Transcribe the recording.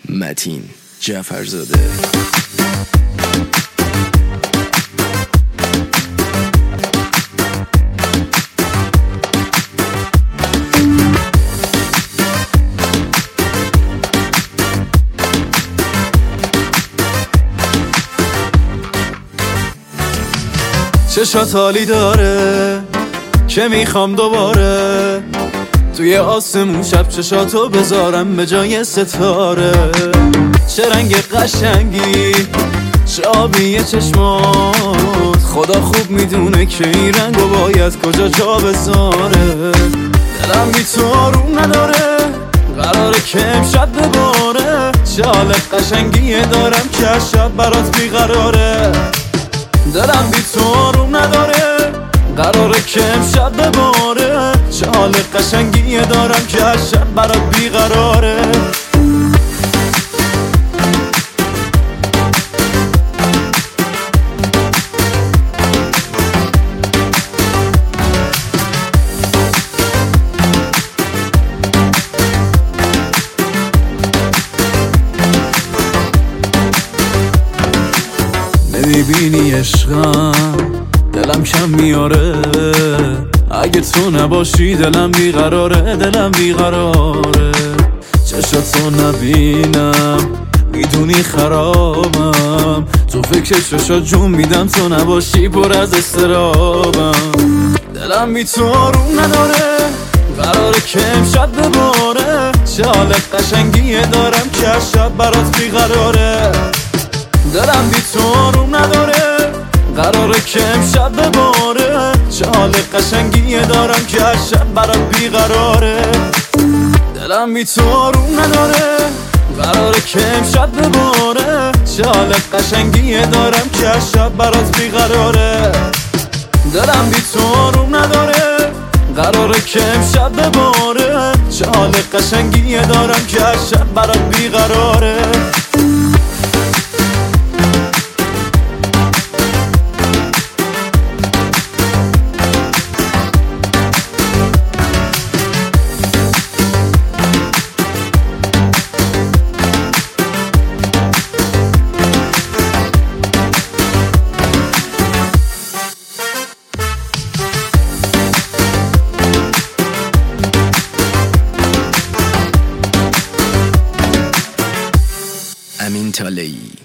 متین جعفرزاده. چشات حالی داره که میخوام دوباره توی آسمون شب چشاتو بذارم به جای ستاره. چه رنگ قشنگی، چه آبی چشمات، خدا خوب میدونه که این رنگو باید کجا جا بذاره. دلم بی تو آروم نداره، قراره که امشب بباره. چه حال قشنگی دارم که از شب برات بیقراره. دلم بی تو آروم نداره، قراره که امشب بباره. چه حال قشنگی دارم که از شب برات بیقراره. نمیبینی عشقم دلم کم میاره، اگه تو نباشی دلم بیقراره. دلم بیقراره، چشاتو نبینم میدونی خرابم. تو فکر چشات جون میدم، تو نباشی پر از استرابم. دلم بی تو آروم نداره، قراره که امشب بباره. چه حال قشنگی دارم که از شب برات بیقراره. دلم بی تو آروم نداره، قراره که امشب بباره. چه حال قشنگی دارم که از شب برات بیقراره. دلم بی تو آروم نداره، قراره که امشب بباره. چه حال قشنگی دارم که از شب برات بیقراره. دلم بی تو آروم نداره، قراره که امشب بباره. چه حال قشنگی دارم که از شب برات بیقراره. امین طالعی.